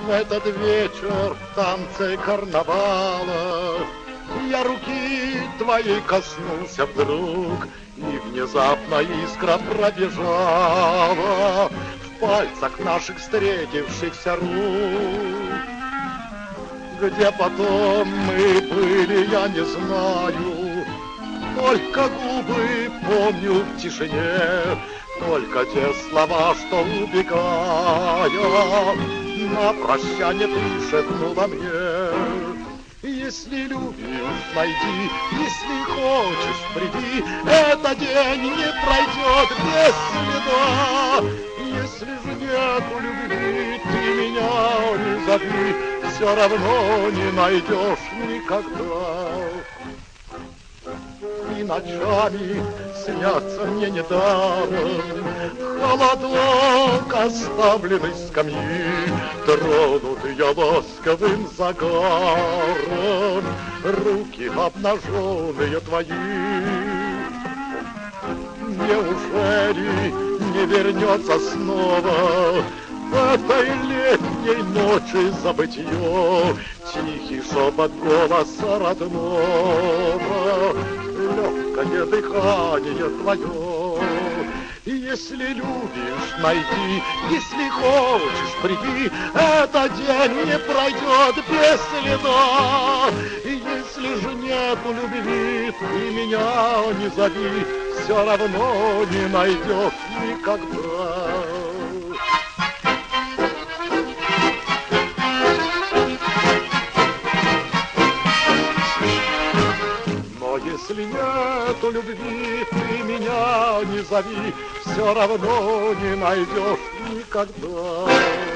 В этот вечер танцы карнавала я руки твоей коснулся вдруг, и внезапно искра пробежала в пальцах наших встретившихся рук. Где потом мы были, я не знаю, только губы помню в тишине, только те слова, что убегая, на прощание ты шепнула мне. Если любишь, найди, если хочешь, приди, этот день не пройдет без следа. Если же нету любви, ты меня не зови, все равно не найдешь никогда. И ночами снятся мне недаром холодок оставленной скамьи, тронутые ласковым загаром руки обнаженные твои. Неужели не вернется снова в этой летней ночи забытье тихий шепот голоса родного, легкое дыхание твое? Если любишь, найди, если хочешь, приди, этот день не пройдет без следа. И если же нету любви, ты меня не зови, все равно не найдешь никогда. Если нету любви, ты меня не зови, все равно не найдешь никогда.